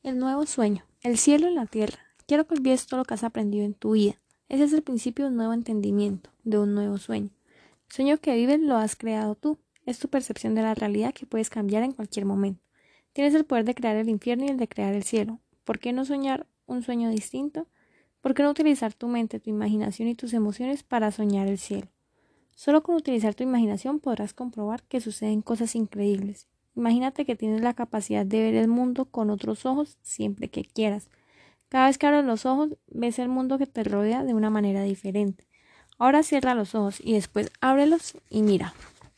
El nuevo sueño, el cielo en la tierra. Quiero que olvides todo lo que has aprendido en tu vida. Ese es el principio de un nuevo entendimiento, de un nuevo sueño. El sueño que vives lo has creado tú. Es tu percepción de la realidad que puedes cambiar en cualquier momento. Tienes el poder de crear el infierno y el de crear el cielo. ¿Por qué no soñar un sueño distinto? ¿Por qué no utilizar tu mente, tu imaginación y tus emociones para soñar el cielo? Solo con utilizar tu imaginación podrás comprobar que suceden cosas increíbles. Imagínate que tienes la capacidad de ver el mundo con otros ojos siempre que quieras. Cada vez que abres los ojos, ves el mundo que te rodea de una manera diferente. Ahora cierra los ojos y después ábrelos y mira.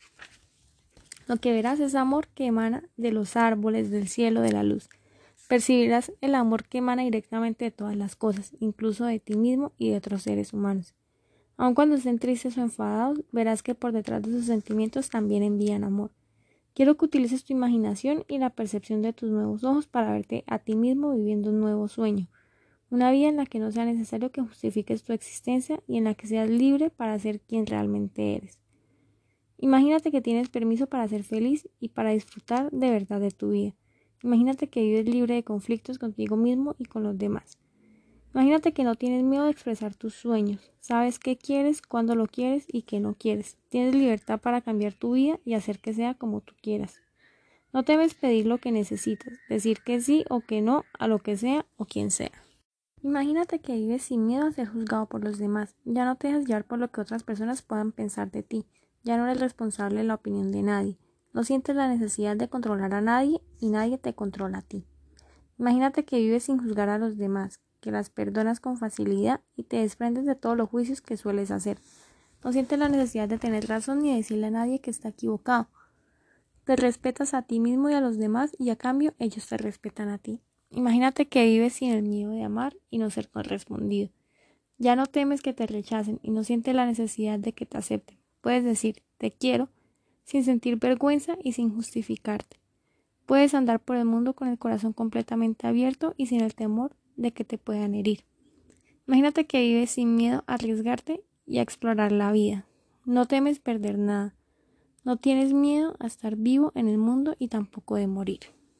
Lo que verás es amor que emana de los árboles, del cielo, de la luz. Percibirás el amor que emana directamente de todas las cosas, incluso de ti mismo y de otros seres humanos. Aun cuando estén tristes o enfadados, verás que por detrás de sus sentimientos también envían amor. Quiero que utilices tu imaginación y la percepción de tus nuevos ojos para verte a ti mismo viviendo un nuevo sueño, una vida en la que no sea necesario que justifiques tu existencia y en la que seas libre para ser quien realmente eres. Imagínate que tienes permiso para ser feliz y para disfrutar de verdad de tu vida. Imagínate que vives libre de conflictos contigo mismo y con los demás. Imagínate que no tienes miedo de expresar tus sueños. Sabes qué quieres, cuándo lo quieres y qué no quieres. Tienes libertad para cambiar tu vida y hacer que sea como tú quieras. No temes pedir lo que necesitas, decir que sí o que no a lo que sea o quien sea. Imagínate que vives sin miedo a ser juzgado por los demás. Ya no te dejas llevar por lo que otras personas puedan pensar de ti. Ya no eres responsable de la opinión de nadie. No sientes la necesidad de controlar a nadie y nadie te controla a ti. Imagínate que vives sin juzgar a los demás, que las perdonas con facilidad y te desprendes de todos los juicios que sueles hacer. No sientes la necesidad de tener razón ni de decirle a nadie que está equivocado. Te respetas a ti mismo y a los demás y a cambio ellos te respetan a ti. Imagínate que vives sin el miedo de amar y no ser correspondido. Ya no temes que te rechacen y no sientes la necesidad de que te acepten. Puedes decir te quiero sin sentir vergüenza y sin justificarte. Puedes andar por el mundo con el corazón completamente abierto y sin el temor de que te puedan herir. Imagínate que vives sin miedo a arriesgarte y a explorar la vida. No temes perder nada. No tienes miedo a estar vivo en el mundo y tampoco de morir.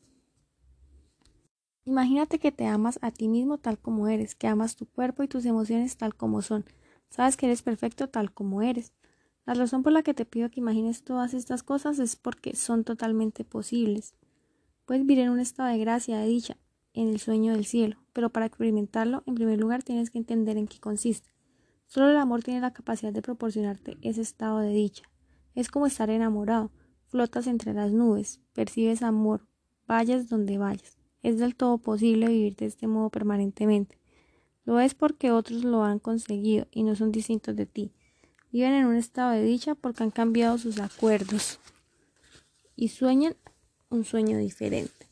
Imagínate que te amas a ti mismo tal como eres, que amas tu cuerpo y tus emociones tal como son. Sabes que eres perfecto tal como eres. La razón por la que te pido que imagines todas estas cosas es porque son totalmente posibles. Puedes vivir en un estado de gracia, de dicha, en el sueño del cielo, pero para experimentarlo, en primer lugar tienes que entender en qué consiste. Solo el amor tiene la capacidad de proporcionarte ese estado de dicha. Es como estar enamorado, flotas entre las nubes, percibes amor, vayas donde vayas. Es del todo posible vivir de este modo permanentemente. Lo es porque otros lo han conseguido y no son distintos de ti. Viven en un estado de dicha porque han cambiado sus acuerdos y sueñan un sueño diferente.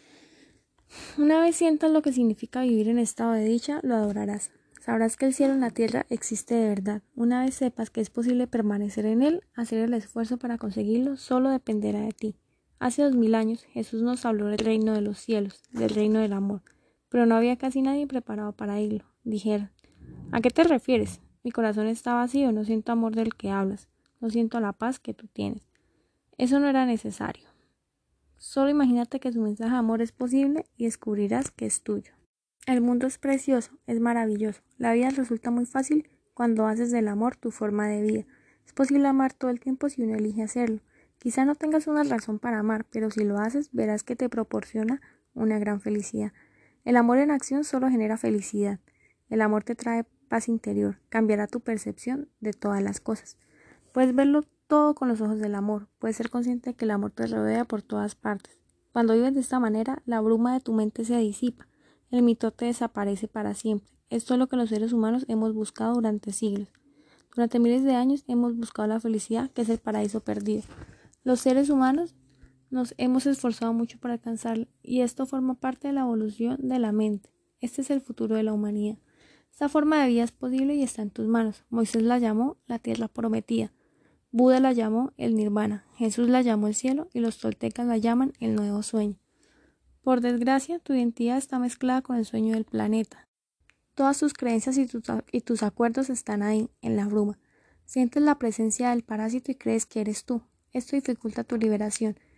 Una vez sientas lo que significa vivir en estado de dicha, lo adorarás. Sabrás que el cielo en la tierra existe de verdad. Una vez sepas que es posible permanecer en él, hacer el esfuerzo para conseguirlo solo dependerá de ti. Hace 2000 años Jesús nos habló del reino de los cielos, del reino del amor, pero no había casi nadie preparado para irlo. Dijeron, ¿a qué te refieres? Mi corazón está vacío, no siento amor del que hablas, no siento la paz que tú tienes. Eso no era necesario. Solo imagínate que su mensaje de amor es posible y descubrirás que es tuyo. El mundo es precioso, es maravilloso. La vida resulta muy fácil cuando haces del amor tu forma de vida. Es posible amar todo el tiempo si uno elige hacerlo. Quizá no tengas una razón para amar, pero si lo haces verás que te proporciona una gran felicidad. El amor en acción solo genera felicidad. El amor te trae paz interior, cambiará tu percepción de todas las cosas. Puedes verlo todo con los ojos del amor. Puedes ser consciente de que el amor te rodea por todas partes. Cuando vives de esta manera, la bruma de tu mente se disipa. El mitote desaparece para siempre. Esto es lo que los seres humanos hemos buscado durante siglos. Durante miles de años hemos buscado la felicidad, que es el paraíso perdido. Los seres humanos nos hemos esforzado mucho para alcanzarlo, y esto forma parte de la evolución de la mente. Este es el futuro de la humanidad. Esta forma de vida es posible y está en tus manos. Moisés la llamó la tierra prometida. Buda la llamó el nirvana, Jesús la llamó el cielo y los toltecas la llaman el nuevo sueño. Por desgracia, tu identidad está mezclada con el sueño del planeta. Todas tus creencias y tus acuerdos están ahí, en la bruma. Sientes la presencia del parásito y crees que eres tú. Esto dificulta tu liberación.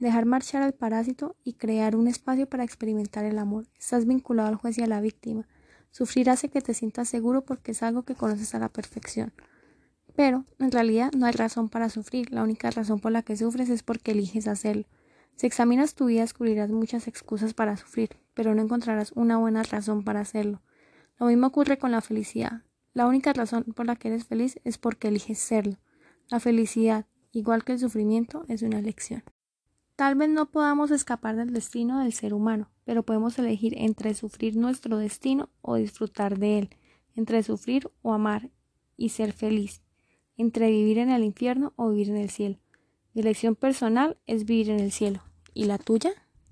dejar marchar al parásito y crear un espacio para experimentar el amor. Estás vinculado al juez y a la víctima. Sufrir hace que te sientas seguro porque es algo que conoces a la perfección. Pero, en realidad, no hay razón para sufrir. La única razón por la que sufres es porque eliges hacerlo. Si examinas tu vida, descubrirás muchas excusas para sufrir, pero no encontrarás una buena razón para hacerlo. Lo mismo ocurre con la felicidad. La única razón por la que eres feliz es porque eliges serlo. La felicidad, igual que el sufrimiento, es una elección. Tal vez no podamos escapar del destino del ser humano, pero podemos elegir entre sufrir nuestro destino o disfrutar de él, entre sufrir o amar y ser feliz, entre vivir en el infierno o vivir en el cielo. Mi elección personal es vivir en el cielo. ¿Y la tuya?